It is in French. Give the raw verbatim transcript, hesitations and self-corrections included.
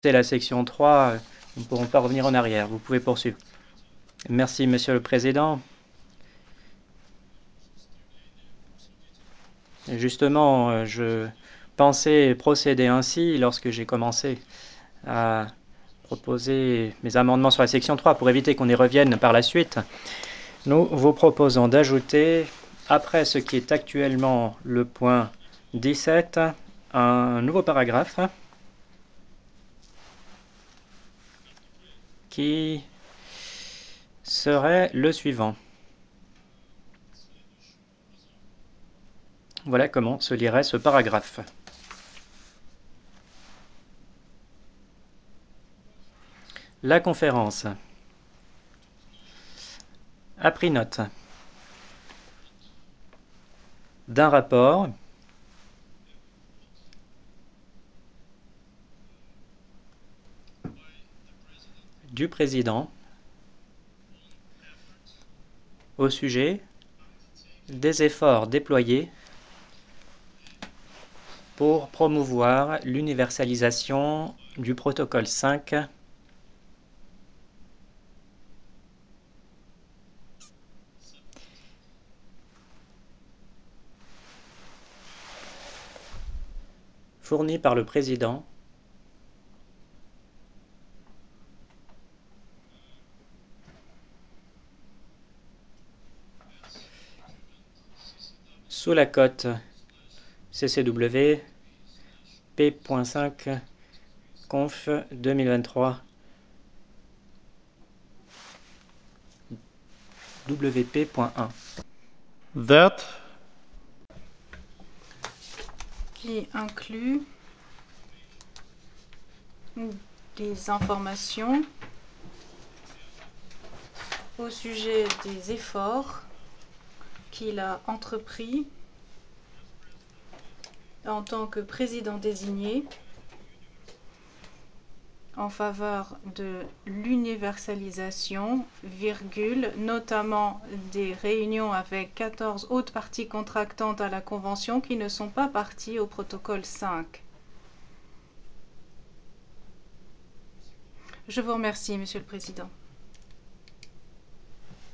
C'est la section trois, nous ne pourrons pas revenir en arrière. Vous pouvez poursuivre. Merci, Monsieur le Président. Justement, je pensais procéder ainsi lorsque j'ai commencé à proposer mes amendements sur la section trois pour éviter qu'on y revienne par la suite. Nous vous proposons d'ajouter, après ce qui est actuellement le point dix-sept, un nouveau paragraphe qui serait le suivant. Voilà comment se lirait ce paragraphe. La conférence a pris note d'un rapport du président au sujet des efforts déployés pour promouvoir l'universalisation du protocole cinq fourni par le président sous la cote C C W P cinq conf deux mille vingt-trois W P un. That qui inclut des informations au sujet des efforts qu'il a entrepris en tant que président désigné en faveur de l'universalisation, virgule, notamment des réunions avec quatorze autres parties contractantes à la Convention qui ne sont pas parties au protocole cinq. Je vous remercie, Monsieur le Président.